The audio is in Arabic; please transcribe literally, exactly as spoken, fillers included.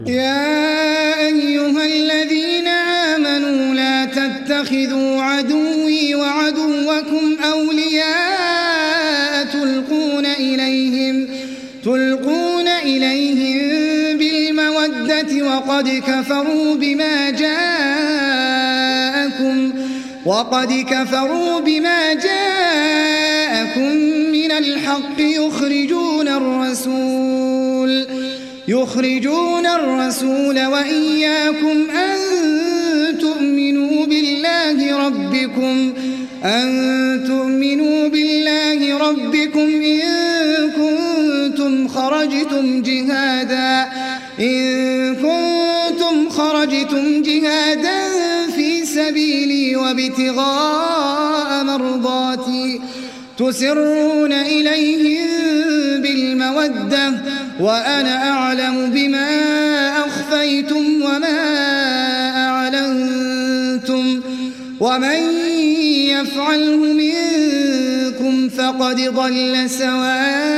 يا أيها الذين آمنوا لا تتخذوا عدوي وعدوكم أولياء تلقون إليهم, تلقون إليهم بالمودة وقد كفروا بما جاءكم وقد كفروا بما جاءكم من الحق يخرجون الرسول يخرجون الرسول وإياكم أن تؤمنوا بالله ربكم أن تؤمنوا بالله ربكم إن كنتم خرجتم جهادا إن كنتم خرجتم جهادا في سبيلي وابتغاء مرضاتي تسرون إليهم بالمودة وأنا أعلم بما أخفيتم وما أعلنتم ومن يفعله منكم فقد ضل سواء